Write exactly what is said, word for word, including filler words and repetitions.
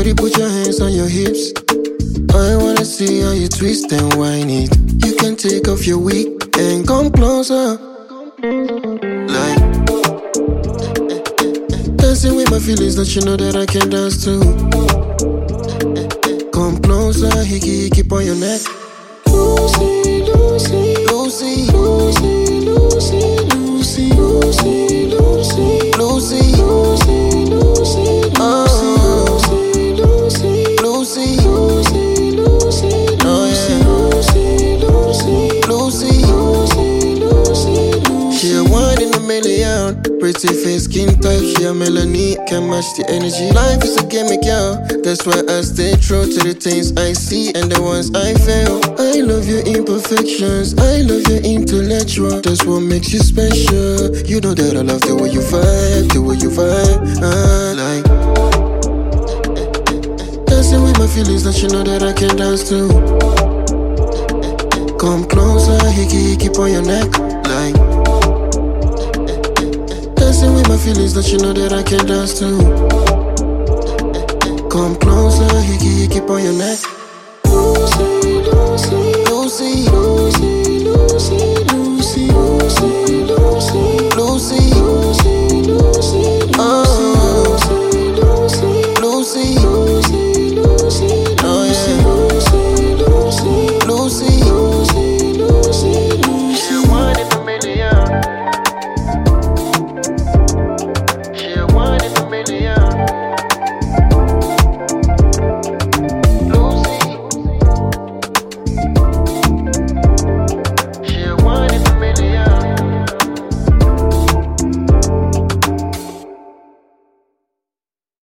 Shorty, put your hands on your hips. I wanna see how you twist and whine it. You can take off your wig and come closer. Like dancing with my feelings, don't you know that I can dance too? Come closer, hickey, keep on your neck. Lucy, Lucy, Lucy, Lucy, Lucy, Lucy, Lucy, Lucy, Lucy, Lucy, Lucy, oh, Lucy, Lucy, Lucy, Lucy, Lucy, oh yeah, Lucy, Lucy, Lucy, Lucy, Lucy, Lucy. She a one in a million, pretty face, skin type, she a Melanie, can match the energy. Life is a gimmick, yo. That's why I stay true to the things I see and the ones I feel. I love your imperfections, I love your intellectual. That's what makes you special. You know that I love the way you vibe, the way you vibe. I like dancing with my feelings, don't you know that I can dance too? Come closer, hickey, keep on your neck. Like dancing with my feelings, don't you know that I can dance too? Come closer, hickey, keep on your neck. Lucy, Lucy, Lucy, Lucy.